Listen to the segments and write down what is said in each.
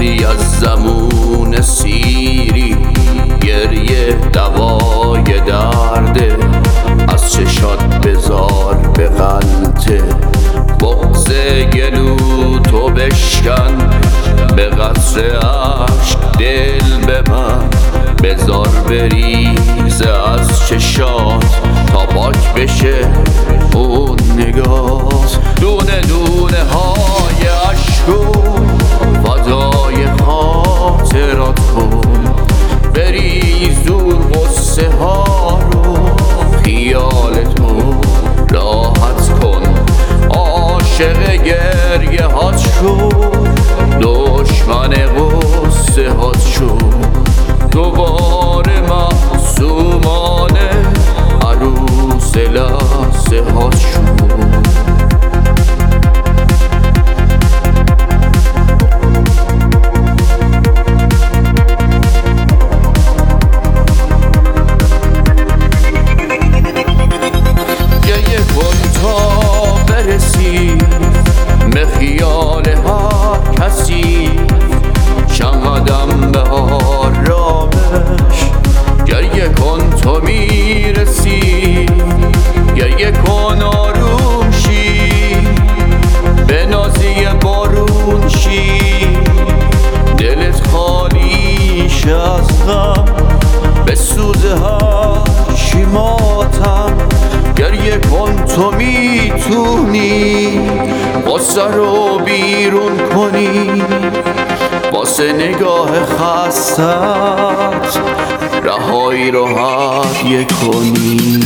ای از زمون سیری گریه دوای درده، از چشات بذار به غلطه، بغض گلو تو بشکن، به قطره عشق دل به من بذار بریزه از چشات، تا پاک بشه اون نگات. دونه دونه های عشقو فدای خاطرات کن، بریز دور غصه ها رو، خیالتو راحت کن. عاشق گریه هات شو، دشمن غصه هات شو، دوباره معصومانه عروس لحظه هات شو. به خیال هر کسی چند قدم به آرامش، گریه کن تو میرسی، گریه کن آروم شی، به نازی بارون شی، دلت خالیش از غم، به سوز هر چی ماتم، گریه کن تو میتونی غصه رو بیرون کنی، واسه نگاه خستت رهایی رو هدیه کنی.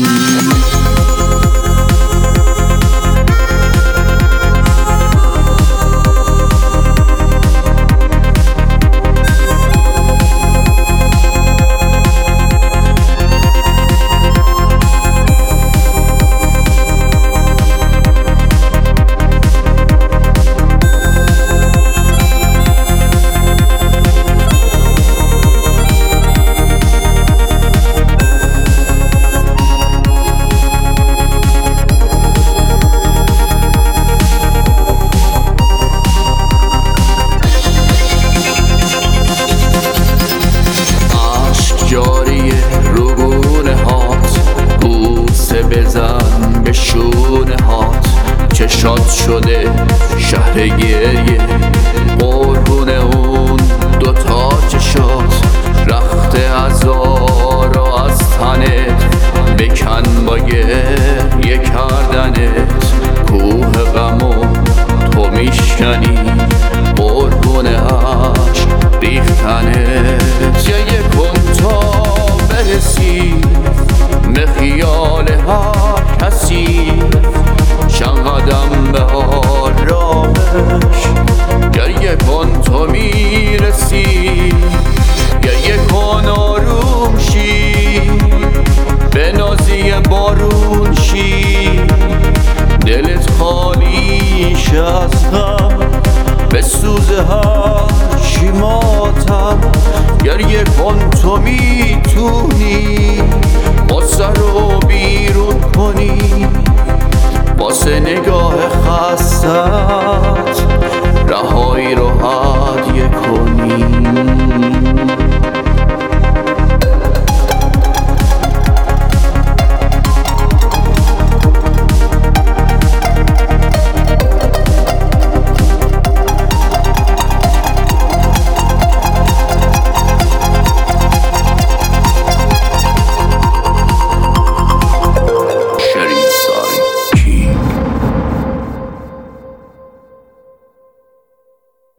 بزن به شونه هات، چشات شده شهر گریه، قربون اون دوتا چشات، رخت هزار و از تنت بکن با گریه کردنت، کوه غمو تو میشکنی قربون عشق ریختنت. گریه کن تا برسی به خیال هر کسی چند قدم به آرامش، گریه کن تو میرسی، گریه کن آروم شی، به نازی بارون شی، دلت خالیش از غم، به سوز هر چی ماتم، گریه کن تو میتونی غصه رو بیرون کنی، واسه نگاه خستم